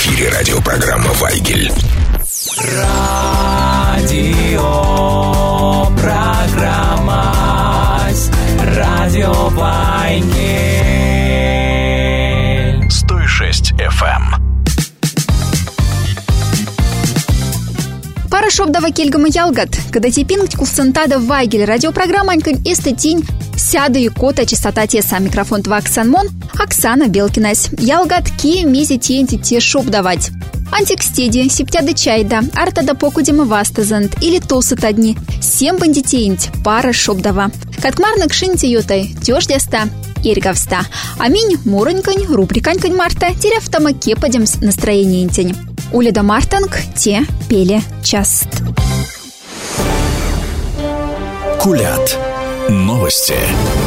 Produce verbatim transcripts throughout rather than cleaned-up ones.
эфире радиопрограмма «Вайгель». Радио, программа «Радио Вайгель». сто шесть эф эм. Пара шобдава кельгама ялгат, когда типинг кулсантада Вайгель, радиопрограмма анькань эстетинь, сяда и кота частота теса, микрофон тваксан мон, Оксана Белкинась. Ялгат ки мизи тенти те шобдавать. Антикстеди, септяда чайда, артада покудима вастазант или тосат одни, сем бандитеинть, пара шобдава. Каткмарнак шинти ютай, тёждяста, иргавста. Аминь, муронькань, рубриканькань марта, теряфтама кепадемс настроение интень. Улида Мартанг, те пели част. Кулят. Новости.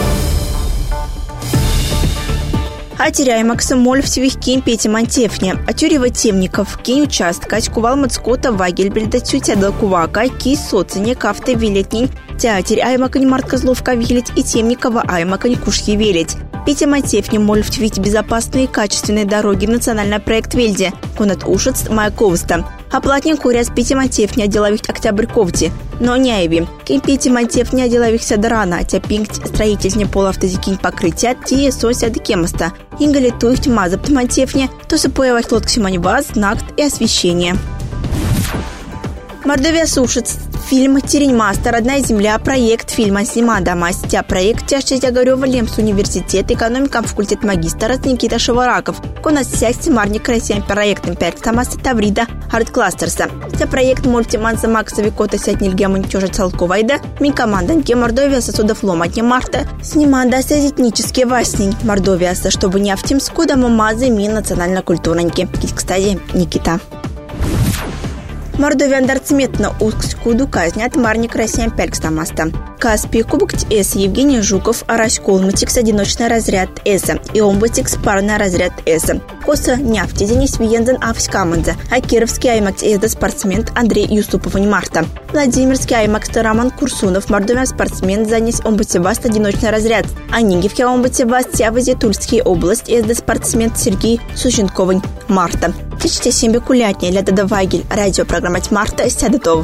А теряем Аксамоль в Свихким Пете Мантефне. А тюрева темников Кень участка Кувал Мацкота Вагель Бельдатютя Далкувака Ки социне Кафте Вилетнин Театер Аймака Немарт Козловка Вилет и Темникова Аймака Никушки Велеть. Пете Мантефне моль в Твите безопасные и качественные дороги национальный проект Вельде. Конат Ушец Маяковста. А платник курят Пете Мантефне делових Октябрьковти. Но не айви. Кем Пете Мантефне делових Садарана. Тя пинкт строительный полуавтозикинь покрытия Тие сося декемоста. Инgali туихт мазапт Мантефне. То сапоевать лодксимань ваз, накт и освещение. Мордовия сушит. Фильм «Тереньмаста. Родная земля», проект фильма «Сима Дамастя», проект «Тяжче Тягарева Лемс университет, экономика, факультет магистра Никита Шевараков, конас сясти марник красием проектом перк Тамаса Таврида Арт-кластерса. Це проект мультиманса Максови Кота Сятнильгема Ничожа Цалковайда, ми команданке Мордовия сосудов ломатня Марта, сниманда этнические васнень Мордовия, чтобы не автимску да мамазы ми национально-культурненьки. Кстати, Никита. Мордовия дарцметно ускскуду казнят марник Россиян Пелькстамаста. Каспий кубок С. Евгений Жуков, Араськолмутикс одиночный разряд С. И Омбутикс парный разряд С. Коса Няфти Денис Виензен Авскаманза. А Кировский аймакс Эзда спортсмен Андрей Юсупов Марта. Владимирский аймакс Роман Курсунов. Мордовия спортсмен занес Омбутибаст одиночный разряд. А Нигевский Омбутибаст Тявази Тульская область Эзда спортсмен Сергей Сущенковый Марта. Течите семьи кулятни для Дада Вайгель. Радиопрограмма Марта Сядатов.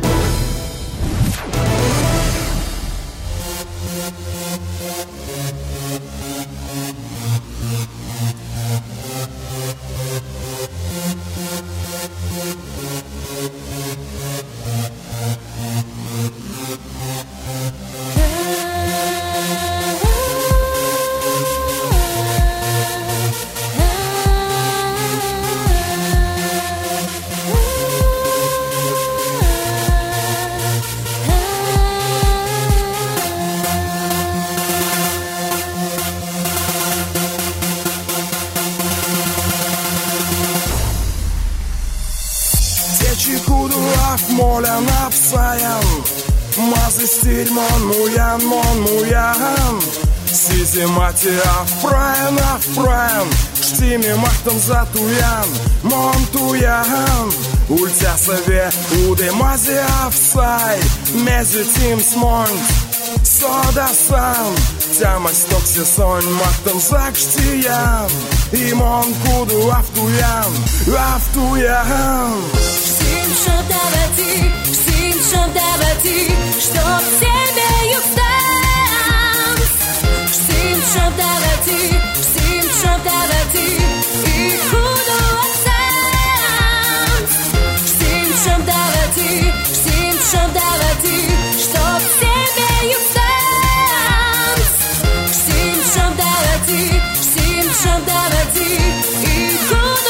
Муян, мон, муян, сизимати афраен, афраен, штими махтом затуян, мон туян, ультя сове уде мази афсай, мези тим смонт, сода сам, тяма стокси сонь махтом закштиян, и мон куду афтуян, афтуян. Штим шодавати, штим шодавати, чтоб себе юфтам. Штим шодавати, штим шодавати, и куду отсам. Штим шодавати, штим шодавати, чтоб себе юфтам. Штим шодавати, штим шодавати, и куду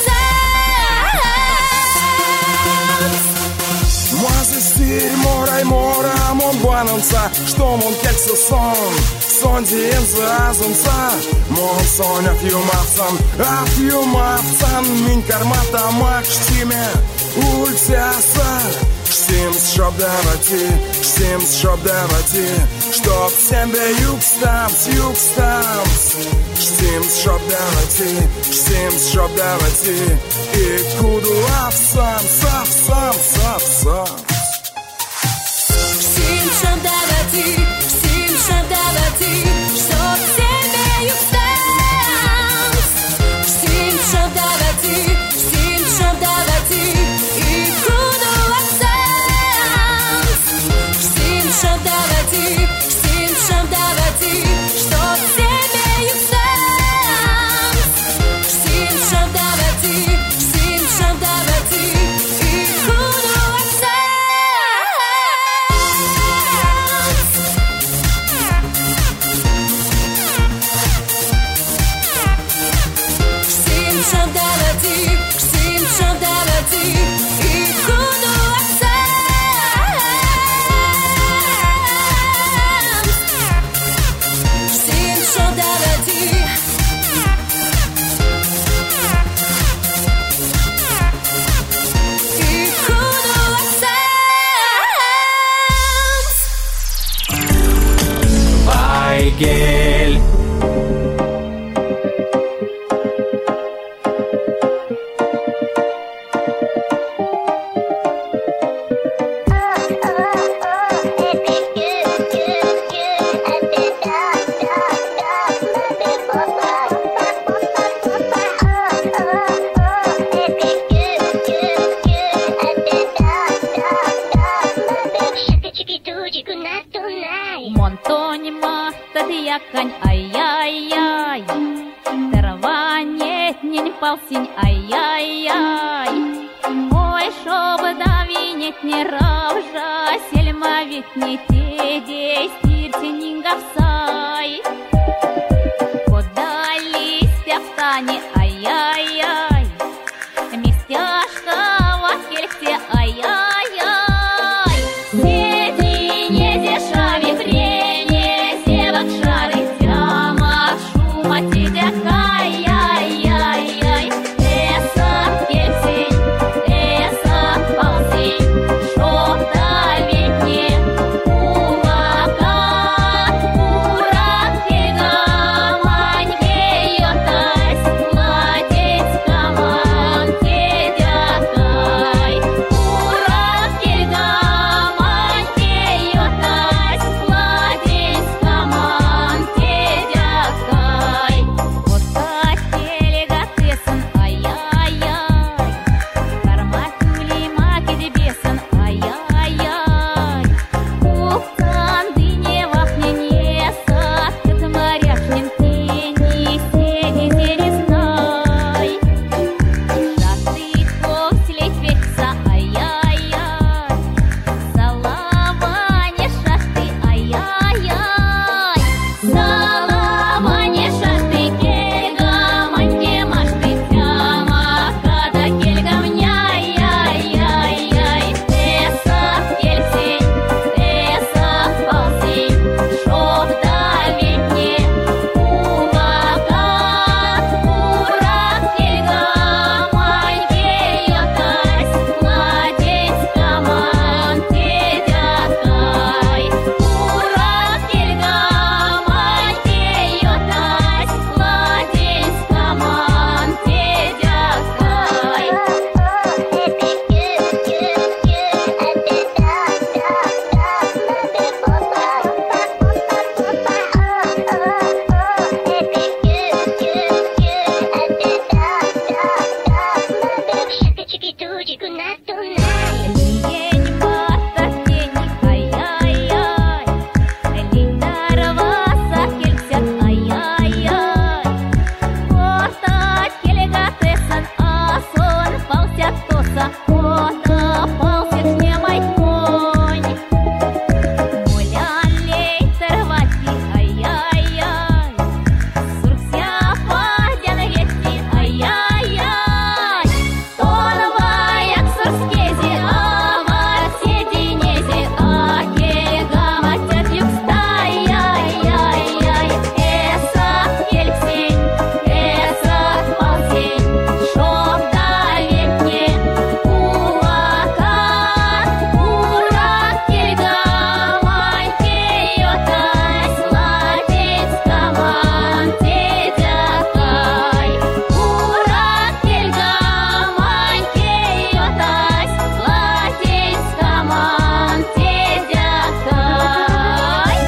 Морай мора мон буананца, что мон кекса сон, сон диенza азанца, мон сон афьюмавцам, афьюмавцам, мин кармата макштиме, ультяса, штимс шоб давати, штимс шоб давати, чтоб сембе юкстамс, юкстамс, штимс шоб давати, штимс шоб давати, и куду афсам, сафсам, сафсам. Штим шодавати, штим шодавати, чтоб себе юфтам. Штим шодавати, штим летний полсень, ай-яй-яй. Ой, шоб давинет не равжа, сельма ведь не те действия нингавсай. Куда листья встане, ай-яй-яй. Местяшка в кельте, ай-яй-яй. Сети не дешави прение, зевок шары тяма, шума тедяка, ай-яй-яй. Эса кельсень, эса полсень, шоб давить не кулака. Урак кельга маньке йотась, младец каман тедякай. Урак кельга маньке йотась, младец каман тедякай. Вот так кельга тесан, ай-яй-яй. Кармать улима кедебесан, ай-яй-яй. Кухтан дыне вахне не сад, кет морячнин тени седи зерезнай. Шаты кокслей векса, ай-яй-яй. Салава не шахты, ай-яй-яй. Салава не шахты, кельга маньке машты тяма, када кельга мне, ай-яй-яй-яй. Эса кельсень, эса полсень, шоб давить не кулака. Урак кельга маньке йотась, младец каман тедякай. Урак кельга маньке йотась, младец каман тедякай. Лень бататеник, ай-яй-яй. Линарва сакельсят, ай-яй-яй. Кота кельга тесан, а сон полсят тоса. Кота полсят не май конь. Мулян лейтер вати, ай-яй-яй. Суркся падян ветти, ай-яй-яй. Тонва як сурскези, авар сединези, а кельга матят юкста, ай-яй-яй. Эса кельсень, эса полсень, шоб давить не кулака. Урак кельга маньке йотась, младец каман тедякай. Урак кельга маньке йотась, младец каман тедякай.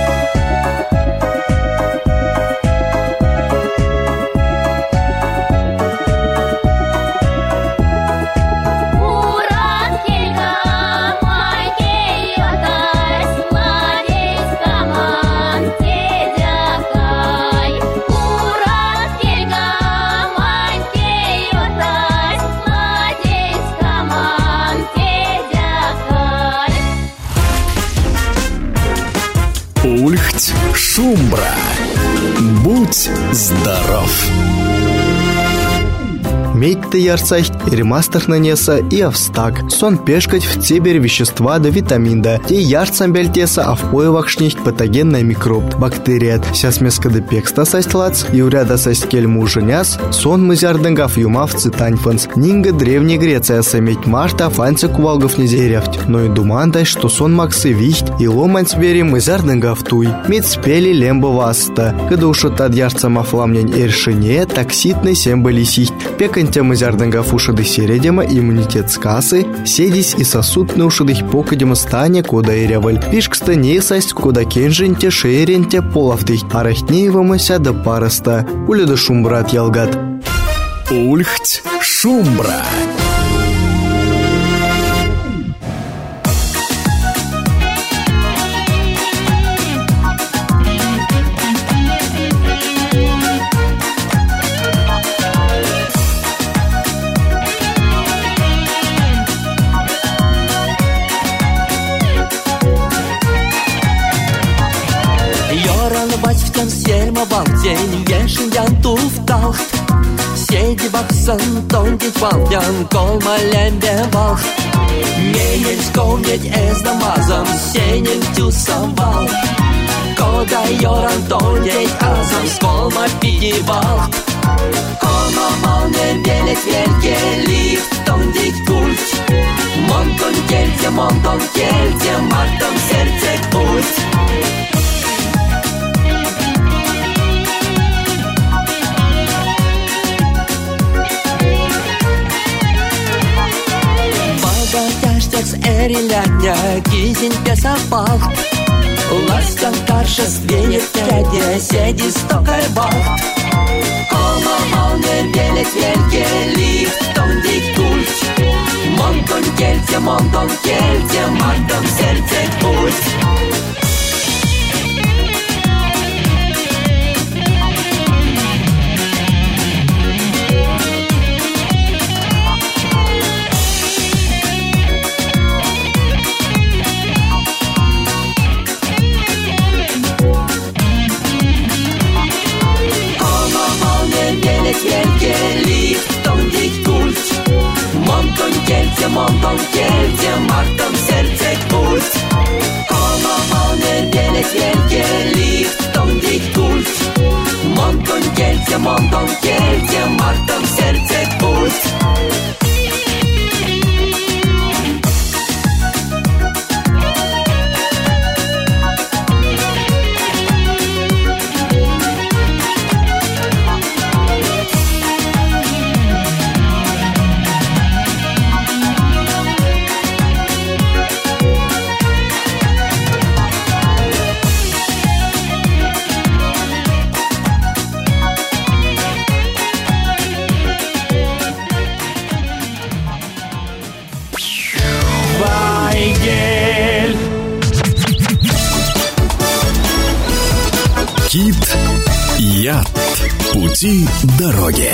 Урак кельга маньке йотась, младец каман тедякай. Урак кельга маньке йотась, младец каман тедякай. Ульхть Шумбра. Будь здоров. Медь-то ярцахт, ремастер нанеса и австак. Сон пешкать в цебер вещества да витаминда. Те ярцам бельтеса, а в поевах шнихт патогенный микроб, бактерият. Сяс меска да пекста састлац, и уряда састкель муженяс, сон мызярдынгав юмав цитаньфанс. Нинга древняя Греция саметь марта фанцы кувалгов незеревть. Но и думандай, что сон максы вихть, и ломань свери мызярдынгав туй. Мид спели лембо васта. Когда ушат от ярцам афламнянь эршине, такситный сембали сихть. Пекань тем изярдынгав ушады середема иммунитет скасы, седись и сосудный ушадых покадема стане кода эряваль. Пишкста не састь кода кенженте шееренте полавтых, а рахтнеевамася да параста. Уляда шумбрат ялгат. Ульхть Шумбра. день вешен ян туфталт. Седи бахсан тондит валдян колма лембе валт. Менен сковнет эз намазом сенен тюсавал. Кода йоран тондет азам сколма пидивалт. Колма малнен велет велке лифт тондит культ. Монтон кельте, монтон кельте, мартом сердце путь. С эрилятня кизин песапалт. Ластян карша свенет тядя, седи стокай балт. Колма малне велет велке лифт тондит культ. Монтон кельте, монтон кельте, мартом сердце путь. Велке лифт тондит культ. Монтон кельте, монтон кельте, мартом сердце путь. Колма малне велет велке лифт тондит культ. Монтон кельте, монтон кельте, мартом сердце путь. Кит-Яд. Пути дороги.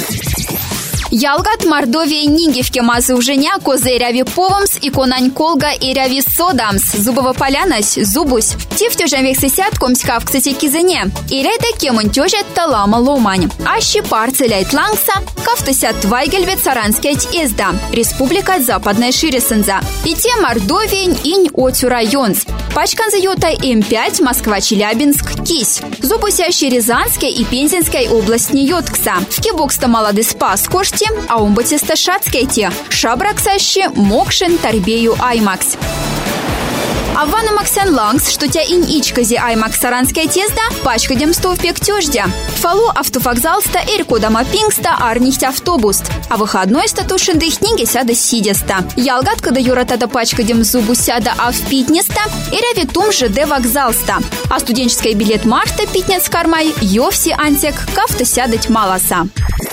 Ялгат Мордовия Нингевке мазы уженя козе ряви повамс и конань колга и ряви содамс зубова полянась зубусь. Тив тюжен век сесят комськав кстати кизене. И ряда кемон тюжет талама ломань. Ащи парцеляйт лангса кафтасят вайгельвет саранскять езда. Республика Западная Ширесенза. И те Мордовия инь отю районс. Пачканза йота эм пять Москва-Челябинск кись. Зубусящий Рязанская и Пензенская область не йоткса. В кибокста молодый спас кошти, а умбатиста шацкая те. Шабраксаще Мокшин Тарбею Аймакс. Авана Максян Лангс, что тя инь ичкази Аймакс Саранская тезда, пачка демстов пек тёждя. Фалу автовокзалста эркодама пингста арнихтя автобуст. А выходной статушин да их книги сяда сидеста. Ялгат, когда юратада пачка дем зубу сяда а в питнеста, и ряви тум же де вокзалста. А студенческий билет марта питнец кармай, йовси антек, кафта сядать маласа.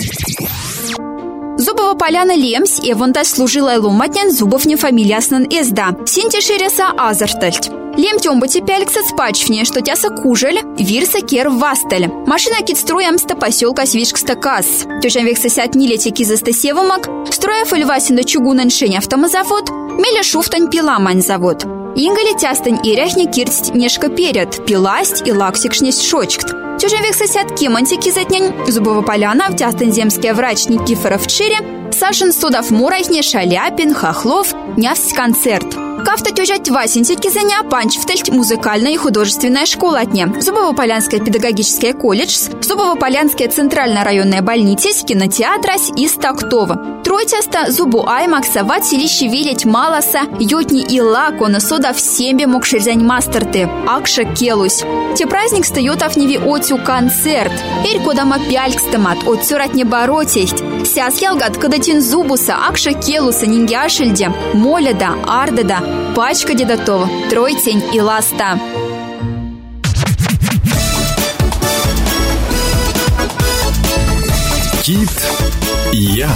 Зубова поляна Лемс и вонта служила ломатнян зубов не фамилияснан эзда. Синти ширеса азартальт. Лем тёмбати пялькса спачфне, что тяса кужель, вирса кер вастель. Машина кит строямста поселка свишкста кас. Тёжан век сосят нилети кизаста севамак, строя фольвасин чугунан шень автомозавод, меля шуфтань пиламань завод. Ингали тястань и ряхни киртсть нешка перед, пиласть и лаксикшнесть шочкт. Тюжен век сосят кеманти кизатнянь, зубова поляна, в тястань земский врач Никифоров Чире, Сашин Судов Мурайхне, Шаляпин, Хохлов, нявсь концерт. Кафта тюжать Васинти кизаня, панчфтельть музыкальная и художественная школа отне. Зубово-Полянская педагогическая колледж, Зубово-Полянская центральная районная больница, кинотеатрась и Стактова. Тройтяста зубу Аймакса в селище Вилять Маласа, Йотни и Лакона сода в сембе мокшельзянь мастерты, Акша Келусь. Те праздник стает в неве отю концерт. Эрь кодама пялькстамат, отцю ратне боротесть. Сяс ялгат кадатин зубуса, Акша Келуса, Нингяшельде, Моляда, Ардада, пачка дедатова, Тройтень и Ласта. Кит-Яд.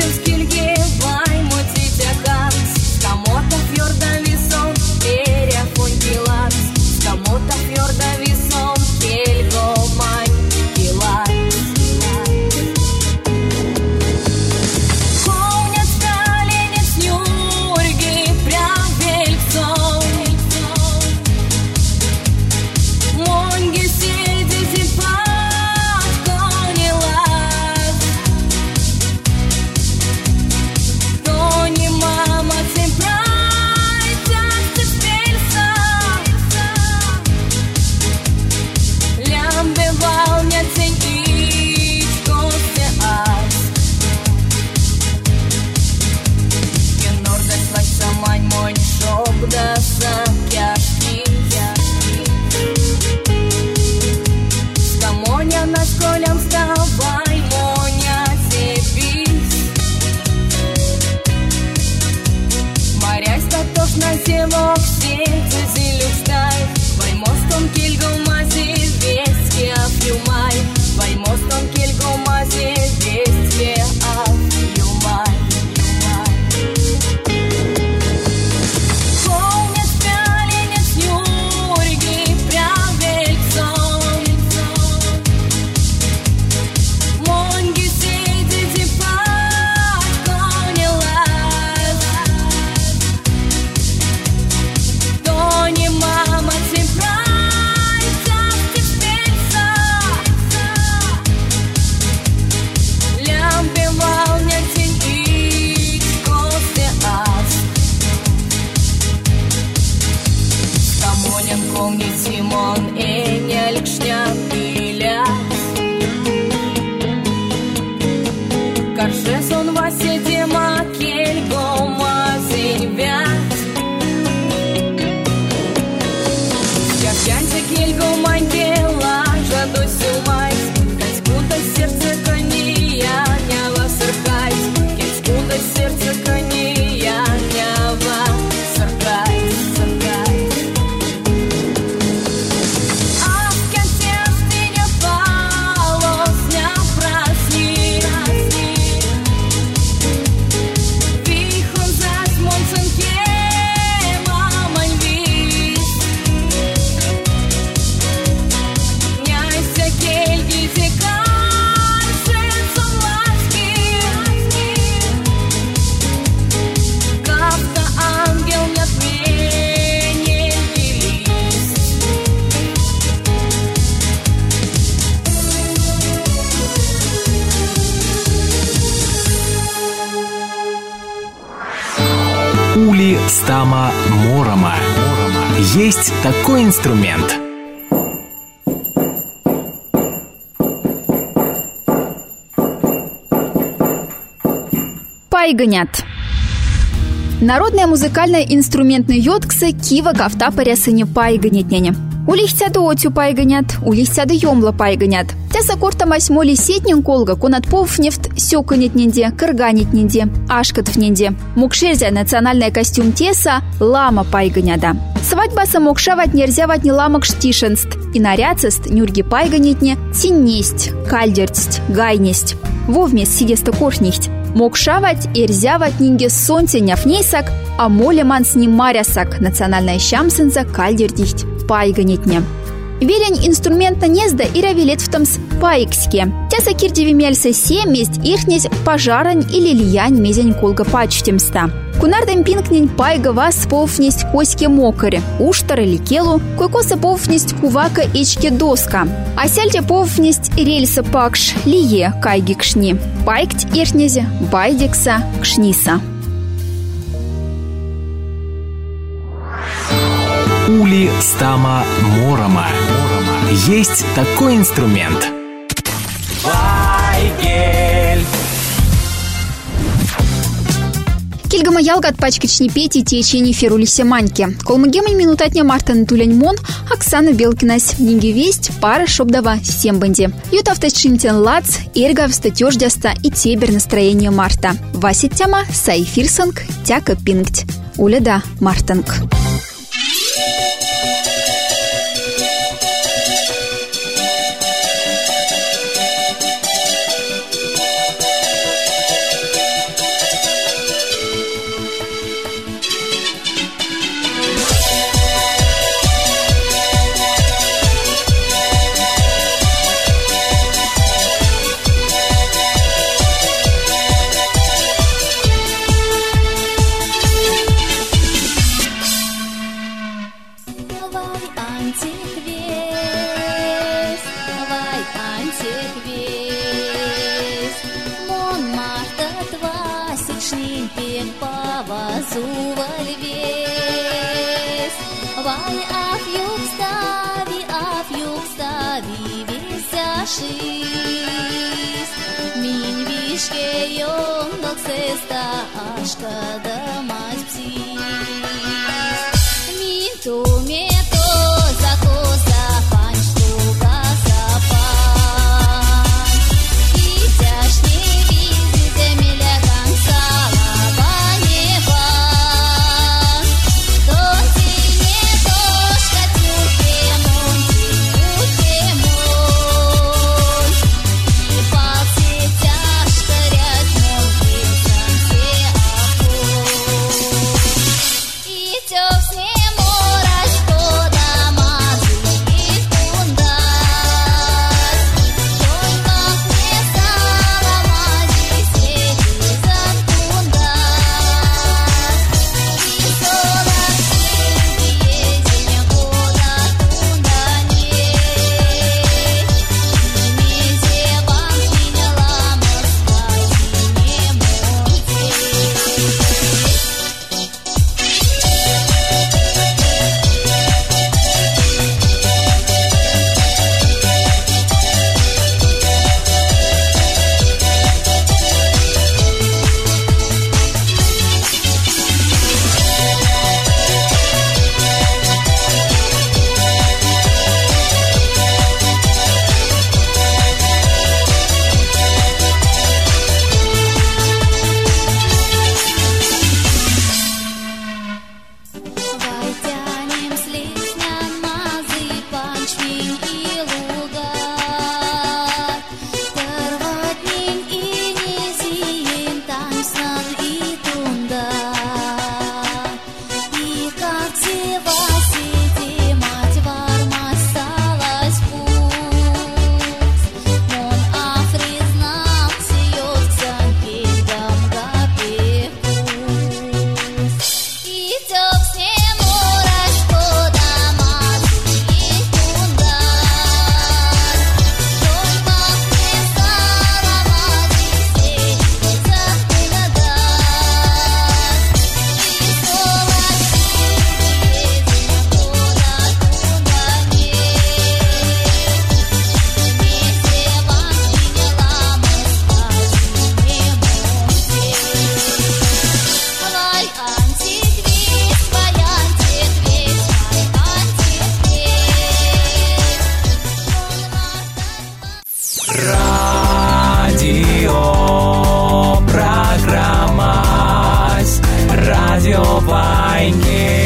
Ули стама морома. Есть такой инструмент. Пайганят. Народная музыкальная инструментный йотксы кива кафта парясыне пайганетняне. Улихтяды отю пайганят, улихтяды йомла пайганят. Тяса корта масьмоли сетнин колга конат повнефт сёканетненде, кырганетненде, ашкатвненде. Мукшерзя национальный костюм теса лама пайганяда. Свадьбаса мокшавать нерзявать не ламок штишенст. И наряцест нюрги пайганетне синнесть, кальдертсть, гайнесть. Вовмес сидеста коршнихть. Мокшавать и рзявать нинге сонтеняв нейсак, а молеман с ним марясак, национальная щамсенза кальдердихть пайганетне. Велень инструментна незда и равилет в том с пайкске. Тяса кирдеви мельса се месть ихнесь пожарань или лиянь мезень колга пачтемста. Кунардем пинкнень пайга вас повнесть коське мокаре, уштары ликелу, койкоса повнесть кувака эчке доска. А сельте повнесть рельса пакш лие кайги кшни. Пайкть ихнезе байдекса кшниса. Ули стама морома. Есть такой инструмент. Вайгель. Кильгама ялгат пачкачни пети течени ферулисе маньки. Колмагемань минутатня Мартан Туляньмон, Оксана Белкинась, Нинги Весть, пара шобдава Сембанди. Ютавтач шинтен лац, эргав статёждяста и тебер настроение Марта. Васит тяма, сайфирсанг, тяка пингть. Уляда Мартанг. Pasicșnin piec pavazu valves Vai af yuk stavi, af yuk stavi Vesiașis Min vișche iondoc sesta Așca dămați psis Min tu mie coza, coza Pani ștuga sa pani I țeașni vizi zemile Gan sala bani ban Don ține toșca Tiurte munti, tiurte munti I palce țeașcă Reați munti Să-mi se apoi I ți-o Программа Радио Вайнгель